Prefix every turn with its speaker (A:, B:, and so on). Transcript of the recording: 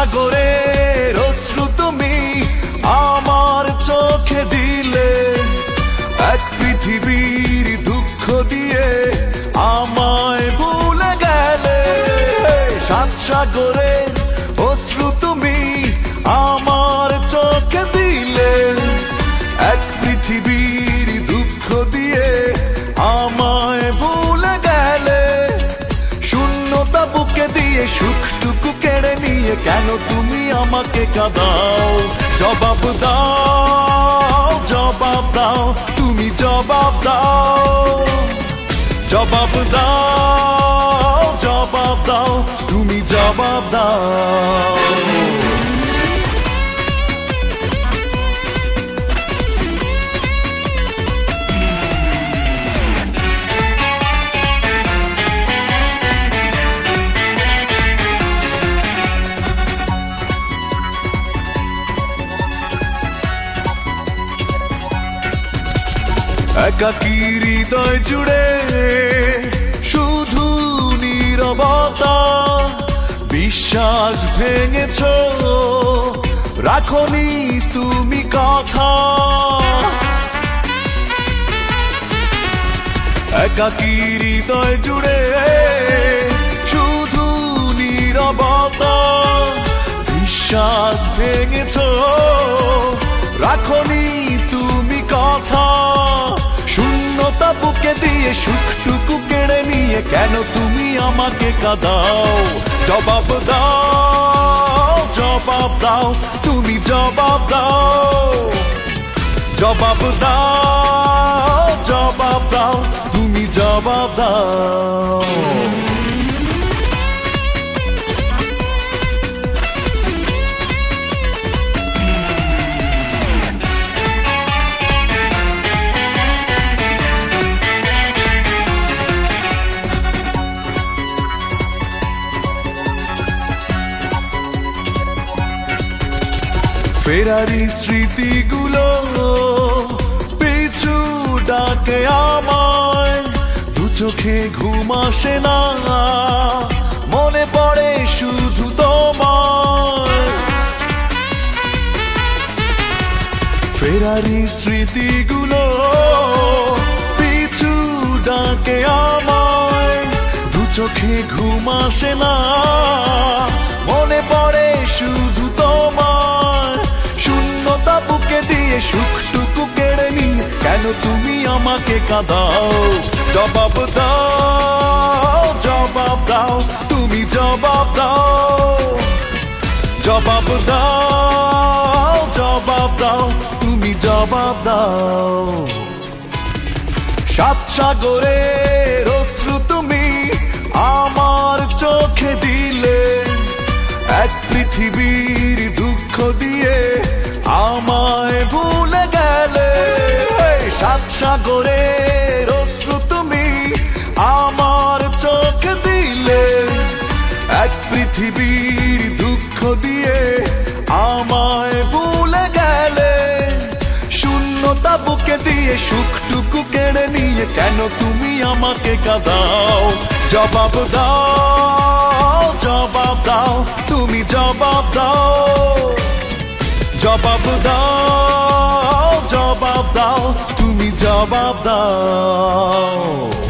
A: সাগরের অশ্রু তুমি আমার চোখে দিলে, এক পৃথিবীর দুঃখ দিয়ে আমায় ভুলে গেলে। সাত সাগরের অশ্রু তুমি আমার চোখে দিলে, এক পৃথিবীর দুঃখ দিয়ে আমায় ভুলে গেলে। শূন্যতা বুকে দিয়ে সুখটুকু কেড়ে নিয়ে কেন তুমি আমাকে কাঁদাও? জবাব দাও, জবাব দাও, তুমি জবাব দাও। জবাব দাও, জবাব দাও, তুমি জবাব দাও। একাকী হৃদয় জুড়ে শুধু নীরবতা, বিশ্বাস ভেঙেছ রাখনি তুমি কথা। একাকী হৃদয় জুড়ে শুধু নীরবতা, বিশ্বাস ভেঙেছ রাখনি তুমি কথা। শূন্যতা বুকে দিয়ে সুখটুকু কেড়ে নিয়ে কেন তুমি আমাকে কাঁদাও? জবাব দাও, জবাব দাও, তুমি জবাব দাও। জবাব দাও, জবাব দাও, তুমি জবাব দাও। ফেরারি স্মৃতিগুলো পিছু ডাকে আমায়, দু চোখে ঘুম আসে না, মনে পড়ে শুধু তোমায়। ফেরারি স্মৃতিগুলো পিছু ডাকে আমায়, দু চোখে ঘুম আসে না, মনে পড়ে শুধু তোমায়। শূন্যতা বুকে দিয়ে সুখটুকু কেড়ে নিয়ে কেন তুমি আমাকে কাঁদাও? জবাব দাও, জবাব দাও, তুমি জবাব দাও। জবাব দাও, জবাব দাও, তুমি জবাব দাও। সাত সাগরের অশ্রু তুমি আমার চোখে দিলে, এক পৃথিবীর দুঃখ দিয়ে আমায় ভুলে গেলে। সাত সাগরের অশ্রু তুমি আমার চোখে দিলে, এক পৃথিবীর দুঃখ দিয়ে আমায় ভুলে গেলে। শূন্যতা বুকে দিয়ে সুখটুকু কেড়ে নিয়ে কেন তুমি আমাকে কাঁদাও? জবাব দাও, জবাব দাও, তুমি জবাব দাও। জবাব দাও, জবাব দাও, তুমি জবাব দাও।